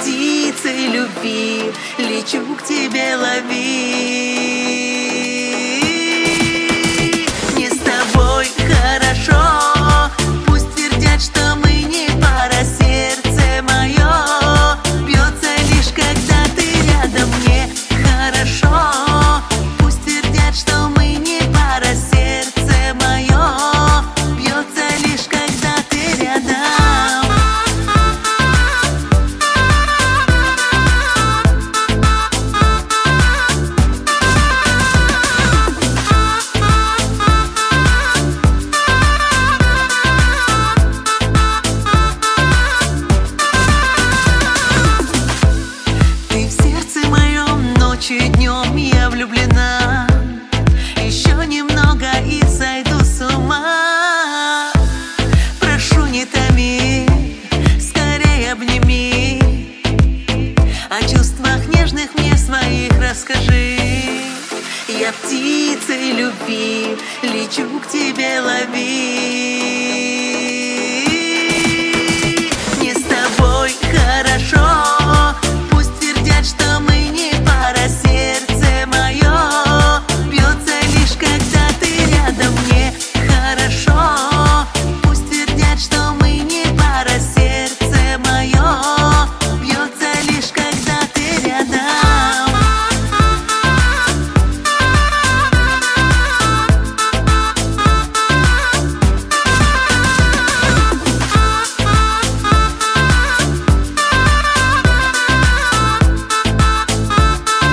птицей любви, лечу к тебе лови. Мне с тобой хорошо, пусть твердят, что мы не пара. Сердце мое бьется лишь когда ты рядом. Мне хорошо, пусть твердят, что мы не пара. Сердце мое бьется лишь когда ты рядом. Ночью, днем я влюблена. Еще немного и сойду с ума. Прошу, не томи, скорее обними. О чувствах нежных мне своих расскажи. Я птицей любви, лечу к тебе лови. Мне с тобой хорошо, пусть твердят, что мы не пара. Сердце мое бьется лишь когда ты рядом. Мне хорошо, пусть твердят, что мы не пара. Сердце мое бьется лишь когда ты рядом.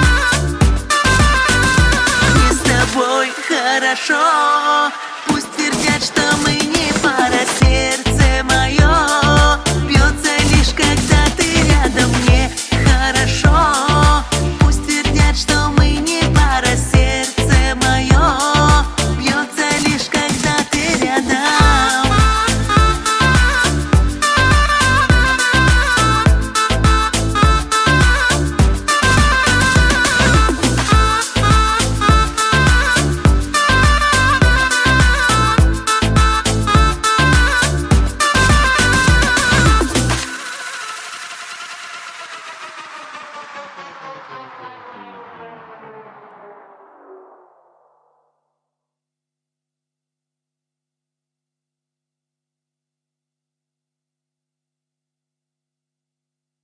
Хорошо, пусть